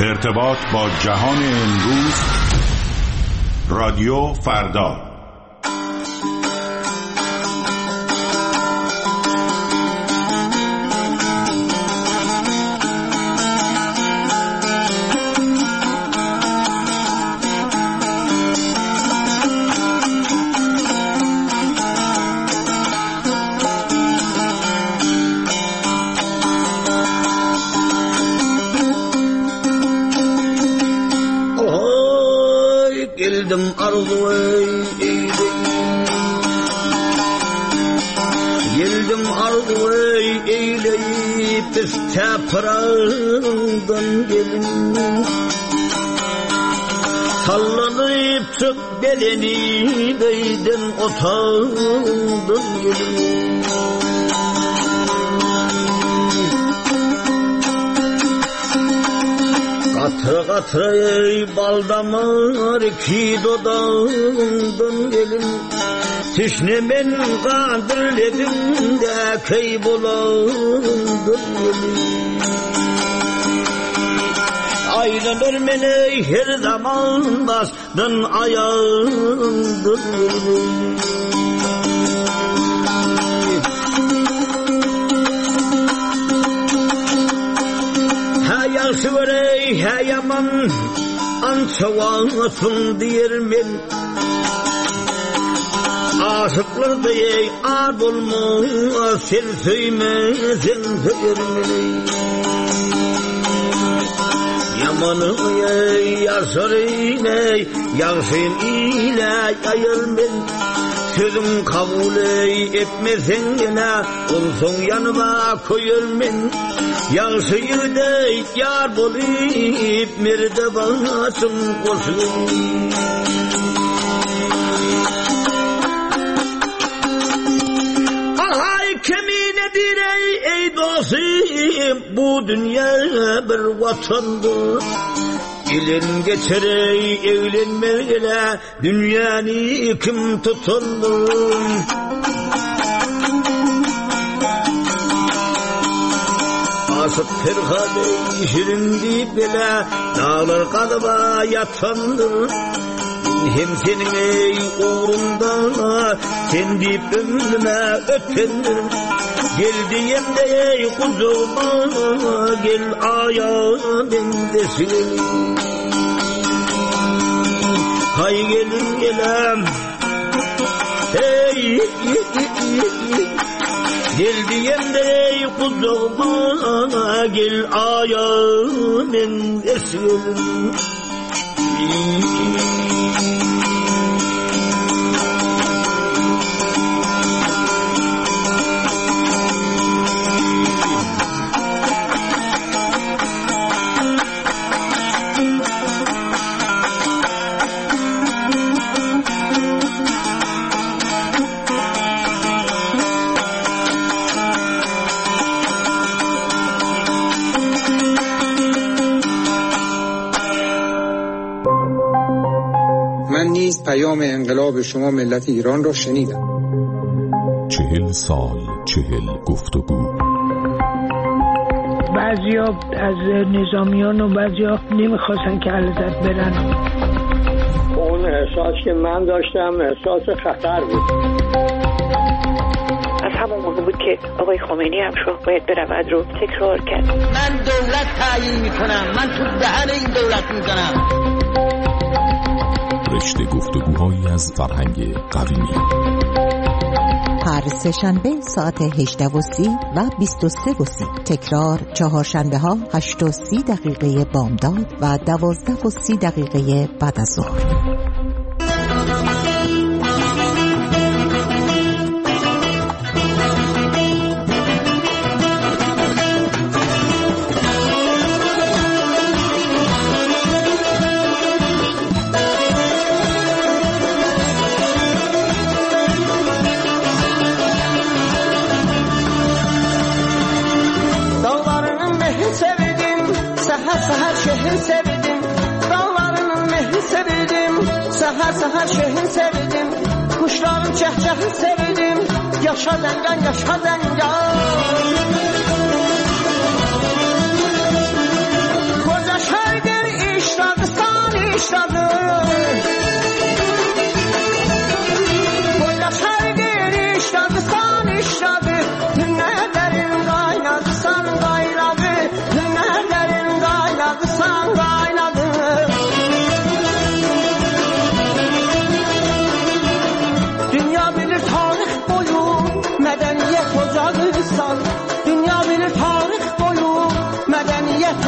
ارتباط با جهان امروز، رادیو فردا. Geldim arzu eyleyip isteprandan gelin, sallanıp çık beleni değdin otağından gelin. Katıra katıra baldamar ki dodağından gelin, tişnemen kandırledim de kaybolandım gelin. Aylanır beni her zaman bastın ayağımdan gelin. Süverey heyaman ançavansın diyermen, aşıklar diye ad olmaz sen söymezsen söylermen. Yamanı yaşarın yansın ile ayırmen, sözüm kabul etmesen gene olsun yanıma koyulmen. Yansıyı da yar bulup merde basın koşun. Ahay keminedir ey dostum, bu dünya bir vatandır. Gelin geçer evlenmeyle dünyanı kim tutandır. Asıp terhade şirindi bela, dağlar kalıba yatandır. Hem senin ey uğrunda, sen deyip ömrüme ötendir. Gel diyem de ey kuzuma, gel ayağa bendesin. Hay gelin gelem, hey gel diyem de ey kuzuma, gel ayağa bendesin. پیام انقلاب شما ملت ایران را شنیدم. 40 سال 40 گفتگو. بعضیا از نظامیان و بعضیا نمیخواستن که علیزاده برن. اون احساس که من داشتم احساس خطر بود. از همون موقع بود که آقای خمینی هم شاه باید برود رو تکرار کرد. من دولت تعیین میکنم، من تو دهن این دولت میزنم. رشته گفتگوهایی از فرهنگ قومی. هر سه‌شنبه ساعت 18:30 و 23:30. تکرار چهارشنبه ها 8:30 بامداد و 12:30 بعد از ظهر. Səhər şehir sevdim, kuşların çəhçəhi sevdim, yaşa zəngan, yaşa zəngan. Koca şəhərdir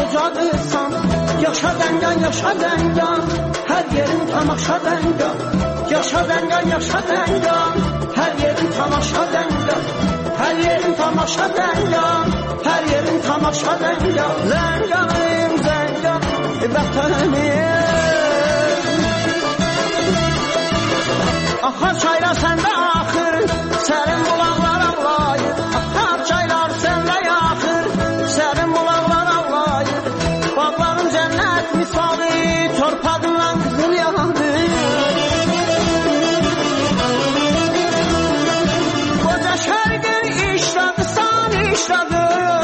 kocadısan, yaşa dengan, yaşa dengan, her yerin tamaşa dengan. Yaşa dengan, yaşa dengan, her yerin tamaşa dengan. Her yerin tamaşa dengan, her yerin tamaşa dengan. Zenganım, zengan, vətənim. Akar çaylar sende akır, serin bulaklar ağlayır. Akar çaylar sende yakır, serin bulaklar ağlayır. Bağların cennet misali, torpadınla kızıl yandı. Koca şergin işladı, san işladı.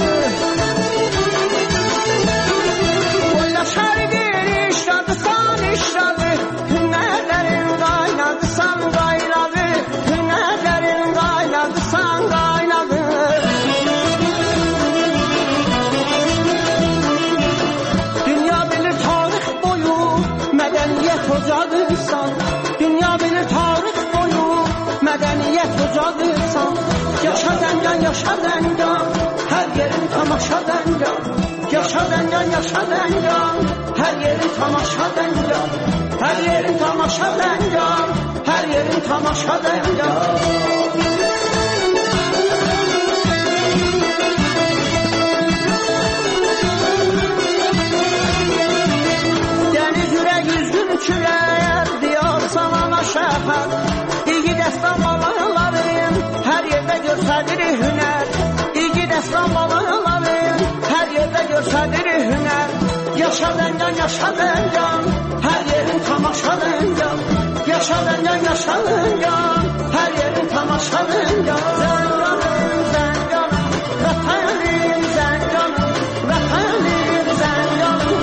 Koca şergin işladı, san işladı. Hünerlerin kaynadı, san kaynadı. Hünerlerin kaynadı, san kaynadı. Dünya bilir tarih boyu medeniyet ocağıdırsan. Dünya bilir tarih boyu medeniyet ocağıdırsan. Yaşa dengan, yaşa dengan, her yerin tamaşa dengan. Yaşa dengan, yaşa dengan, her yerin tamaşa dengan. Her yerin tamaşa dengan, her yerin tamaşa dengan. Deniz yürek yüzgün küler, diyar sana şefkat. İlgi destan balıqların, her yerde göstərir hüner. İlgi destan balıqların, her yerde göstərir hüner. Yaşa dengan, yaşa dengan, her yerin tamaşa dengan. Yaşa dengan, yaşa dengan, her yerin tamaşa dengan. Zenganım, zenganım, vətənim, zenganım, vətənim, zenganım.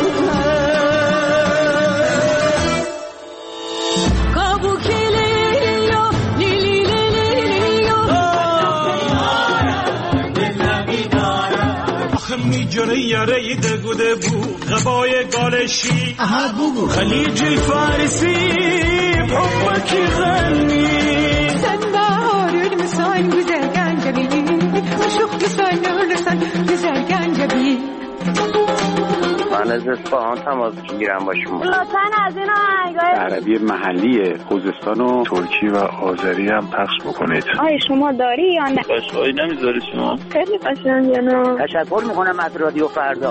Kabuk eliyor, میجره یاره دگوده بو غبای گالشی خلیج فارسی حبکی غنی sen bahar ölmüşsen güzel gencebi. Aşıklıysan ölürsen güzel gencebi. من از اصفهان تماس میگیرم با شما. لطفاً از این آهنگای عربی محلی خوزستان و ترکی و آذری هم پخش بکنید. آیا شما داری یا نه؟ قشقایی نمیذاری شما؟ خیلی قشنگه نه؟ تشکر میکنم از رادیو فردا.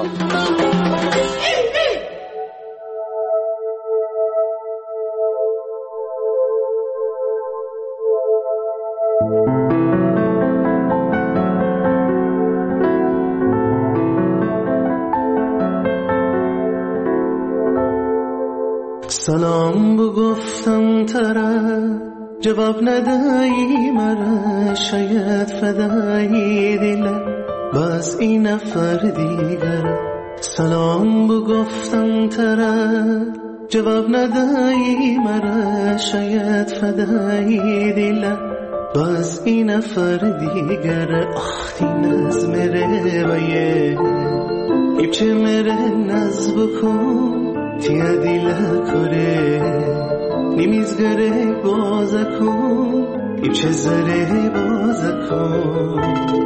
سلام بگفتم طرف جواب ندهی مرا شاید فدایی دلم باز این نفر دیگر. سلام بگفتم طرف جواب ندهی مرا شاید فدایی دلم باز این نفر دیگر. آخ ناز میره بایه ایبچه میره ناز بکن تیا دیلا کره نمیزگره بازا کن ایبچه زره بازا کن.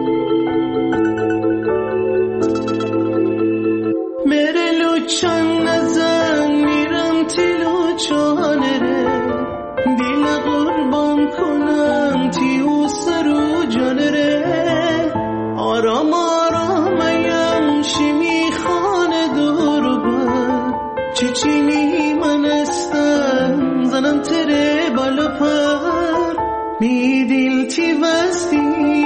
میره لوچان نزن میرم تی لوچانه ره دیل قربان کنم تی او سرو جانه ره. آرام آرام ایم شیمی خانه دور بر چیچینی من استم زنم تره بالا پر می دیل تی وستی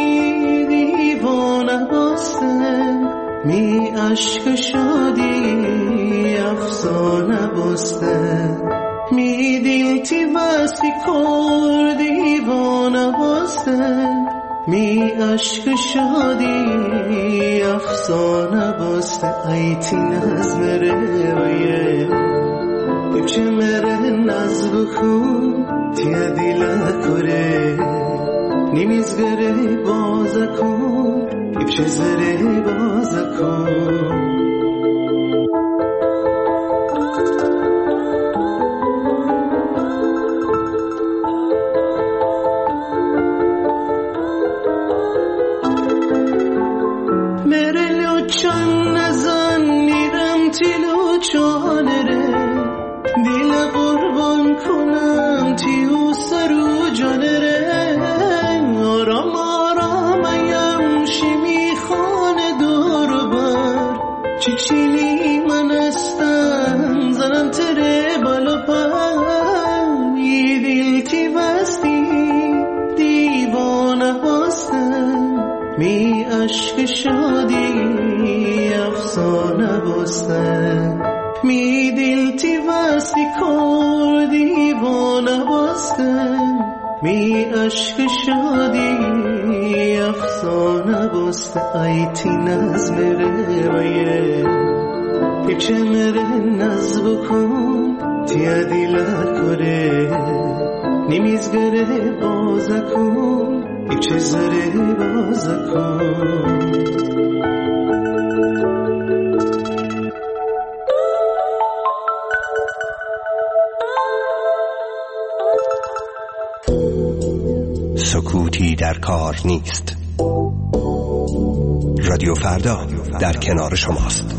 دیوانه باستم می عشق شادی افسانه باستم می دیل تی وستی کر دیوانه باستم می عشق شادی افسانه باسته ایتی ناز مره ویه ایبچه مره ناز بکن تیا دیلا کره نمیزگره بازا کن ایبچه زره بازا کن. چون نزن میرم تیلو چانره دل قربان کنم تیو سرو جانره آرام آرام ایم شیمی خانه دور بر چیچیلی من استم زنم تره بالا پر یه دل تی بستی دیوانه باستم می عشق شادی افسانه باستم می دل تی بستی کار دیوانه باستم می عشق شادی افسانه باستم ای تی نظم رویه پیچه مره نظم بکن تیا دیلت کره نمیزگره بازه کن پیچه زره بازه کن سکوتی در کار نیست. رادیو فردا در کنار شماست.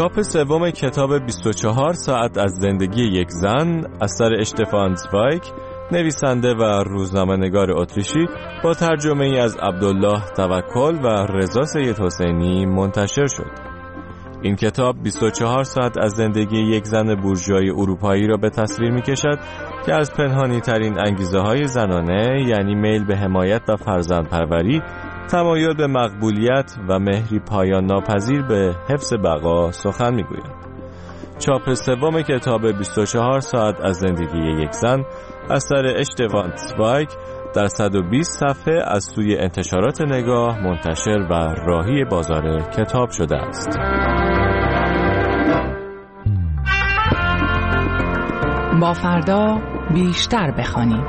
چاپ سوم کتاب 24 ساعت از زندگی یک زن اثر اشتفان زوایگ، نویسنده و روزنامه‌نگار اتریشی، با ترجمه ای از عبدالله توکل و رضا سید حسینی منتشر شد. این کتاب 24 ساعت از زندگی یک زن بورژوای اروپایی را به تصویر می‌کشد که از پنهانی ترین انگیزه‌های زنانه، یعنی میل به حمایت و فرزندپروری، تمایل به مقبولیت و مهری پایان ناپذیر به حفظ بقا سخن می‌گوید. چاپ سوم کتاب 24 ساعت از زندگی یک زن اثر اشتفان زوایگ در 120 صفحه از سوی انتشارات نگاه منتشر و راهی بازار کتاب شده است. با فردا بیشتر بخوانیم.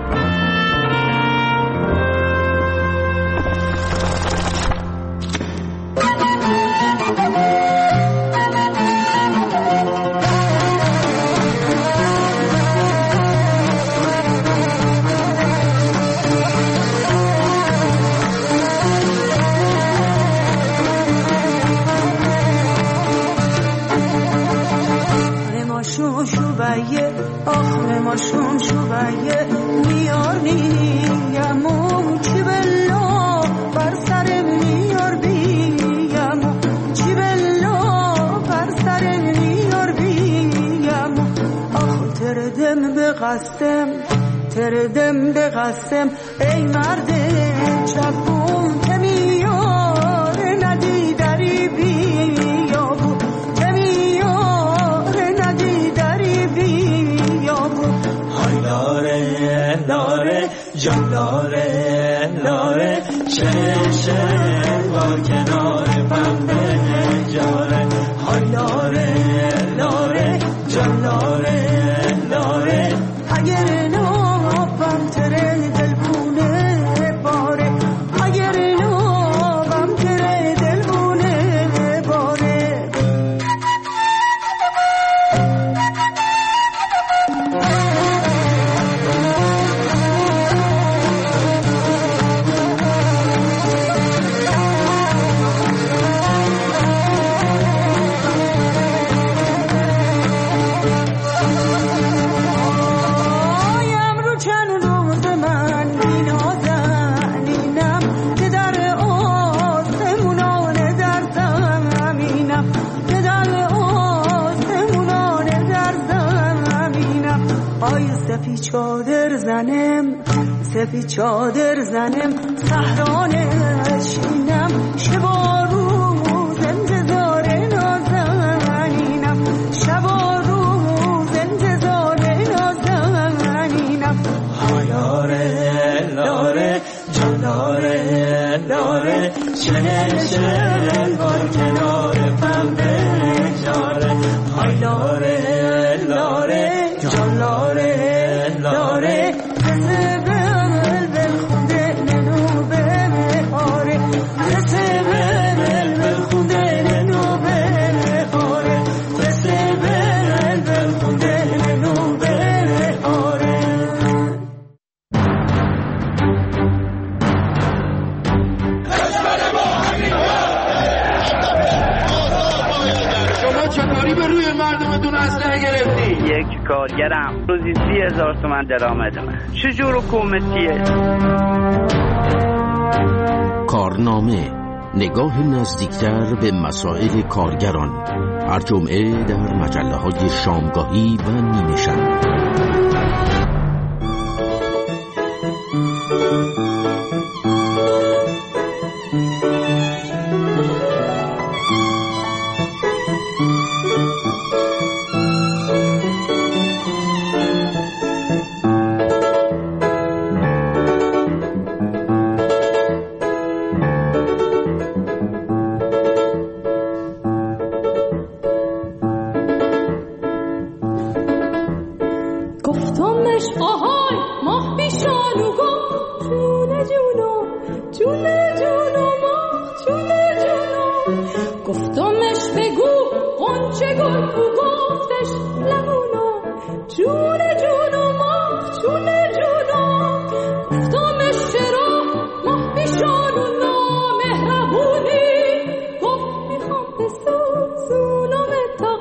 آخرماشون شویه میارنیم چی بلا بر سرم میار بیم چی بلا بر سرم میار بیم آخ تردم به قسم ای مرد چپون که میار ندی دری بیا بود که میار ندی دری بیا بود های لاره جان لاره چشه با کنار پنبه جاره های لاره جان لاره اگر نابم تره دلبونه باره اگر نابم تره دلبونه باره سفید چادر زنم سهرانه شینم شبا روز انتظار نازنینم شبا روز انتظار نازنینم لاره جان لاره چهل بار کنار پنبه جاره های لاره جان لاره کارگرم روزی 30,000 تومان درآمد من چجور حکومتیه؟ کارنامه، نگاه نزدیکتر به مسائل کارگران، هر جمعه در مجله‌های شامگاهی و نیمه شب. مهربونی گفت میخوام بسازونم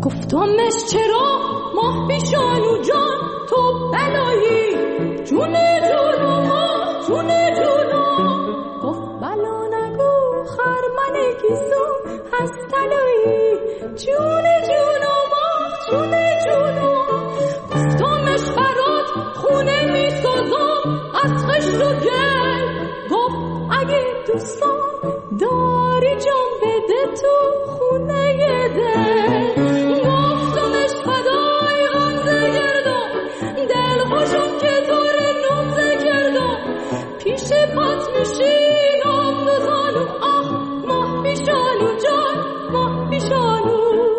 گفتمش چرا ماه پیشانو جان تو بلایی جون جونو ماه جون جونو گفت بلا نگو خرمن گیسو هست تلایی جون جونو ماه جون جونو گفتمش برات خونه می سازم از خشت و گل گفت اگه دوستان داری جان بده تو خونه دل گفتمش فدای غمزه گردم دل خوشم که دور نمزه کردم پیش پات میشینم دوزانو آه ماه پیشانو جان ماه پیشانو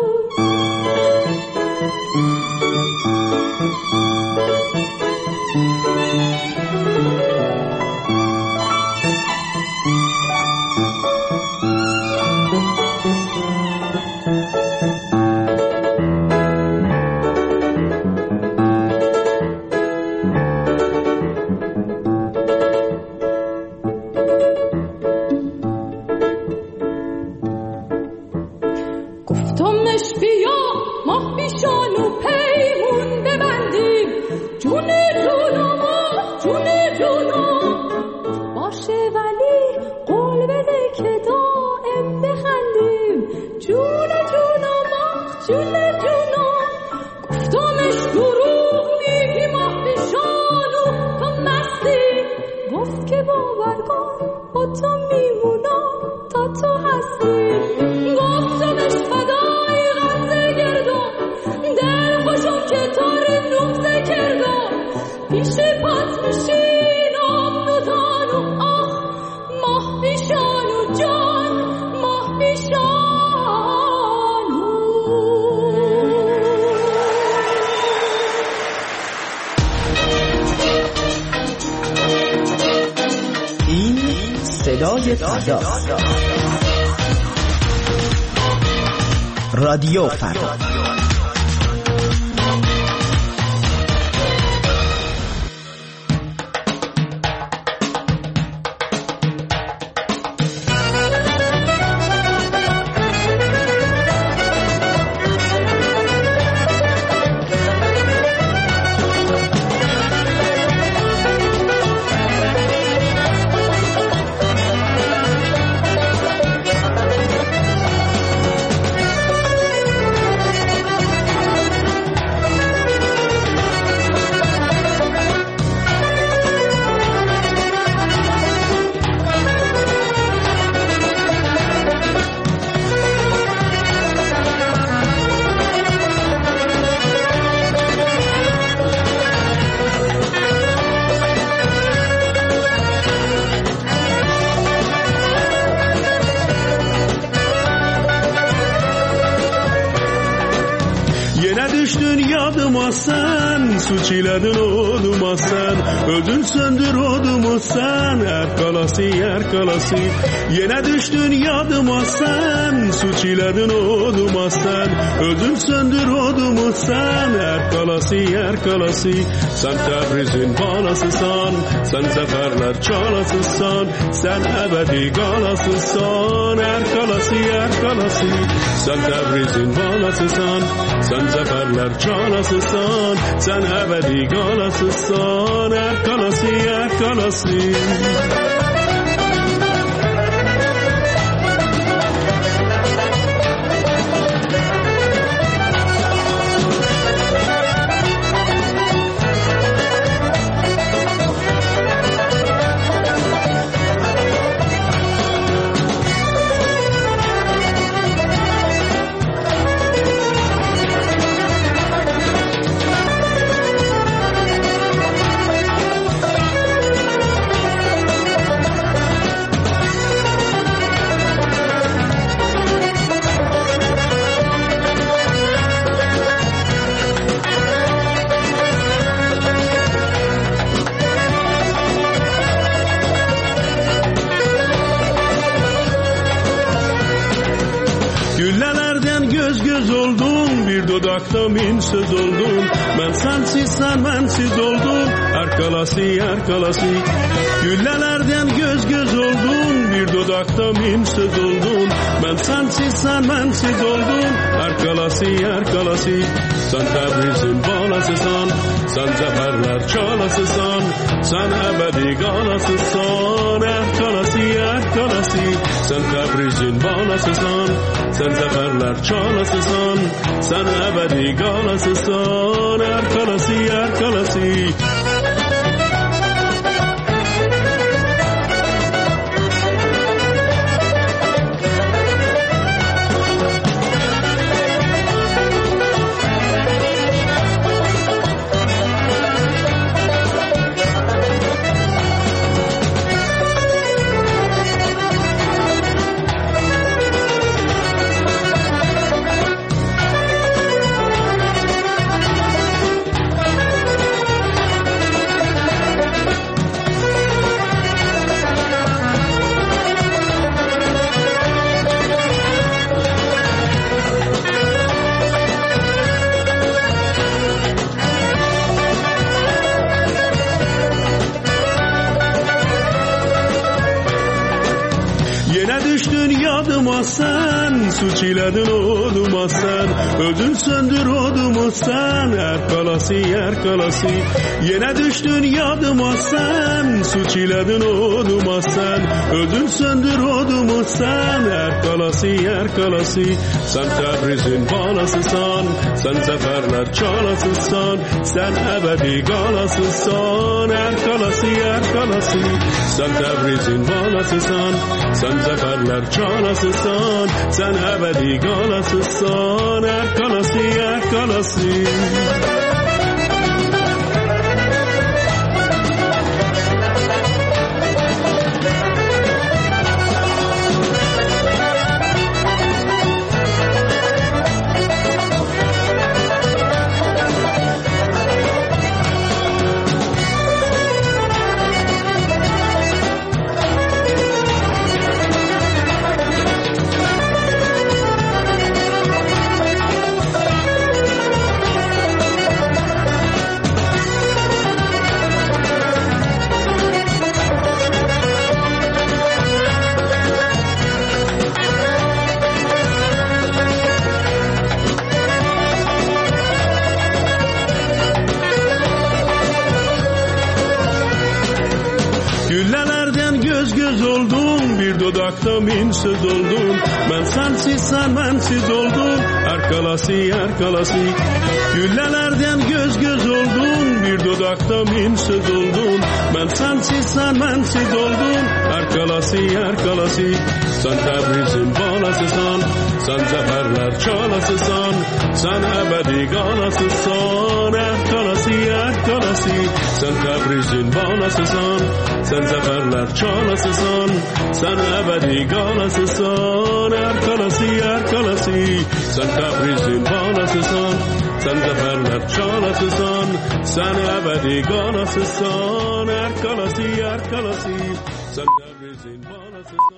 گفتمش بیا ماه پیشانو پیمون ببندیم جون جونو ماه جون جونو باشه ولی قول بده که دائم بخندیم جون جونو ماه جون جونو گفتمش دروغ میگی ماه پیشانو تو مستی گفت که باور کن با تو میمونم تا تو هستی گفتمش فدای غمزه گردم دل خوشم که تاره نمزه کردم پیش پات میشینم دوزانو آه ماه پیشانو جان ماه پیشانو این صدای فردا رادیو فردا Sen suçiledin oğluma sen ödül söndür oğluma sen yer kalası yine düştün yadıma sen suçiledin oğluma sen ödül söndür oğluma sen yer kalası sen Tebriz'in balasısan sen zaferler çalasısan sen ebedi galasısan yer kalası sen Tebriz'in balasısan sen zaferler çalasısan sen ebedi galasısan yer kalası Min söz oldum ben sensiz sen bensiz oldum her kalası güllelerden göz oldum bir bir dudakta sözüldün. Ben sensiz senmensiz oldum. Erkalasi sen Tebriz'in balasısan, sen zaferler çalasısan, sen ebedi galasısan. Erkalasi sen Tebriz'in balasısan, sen zaferler çalasısan, sen ebedi galasısan. Erkalasi yadıma sen, suç iledin oduma sen, ödün söndür odumu sen. Erkalasi yine düştün yadıma sen, suç iledin oduma sen, ödün söndür odumu sen. Erkalasi sen Tebriz'in balasısan, sen zaferler çalasısan, sen ebedi galasısan. Erkalasi sen Tebriz'in balasısan, sen zaferler çalasısan, sen ebedi galasısan. Erkalasi Güllelerden göz oldum, bir dudakta söz oldum. Ben sensiz senmensiz oldum. Erkalasi Güllelerden göz oldum, bir dudakta söz oldum. Ben sensiz senmensiz oldum. Erkalasi sen Tebriz'in balasısan, sen zaferler çalasısan, sen ebedi galasısan. Erkalasi sen Tebriz'in balasısan, sen zaferler çalasısan, sen ebedi galasısan. Erkalasi sen Tebriz'in balasısan, sen zaferler çalasısan, sen ebedi galasısan. Erkalasi sen Tebriz'in balasısan.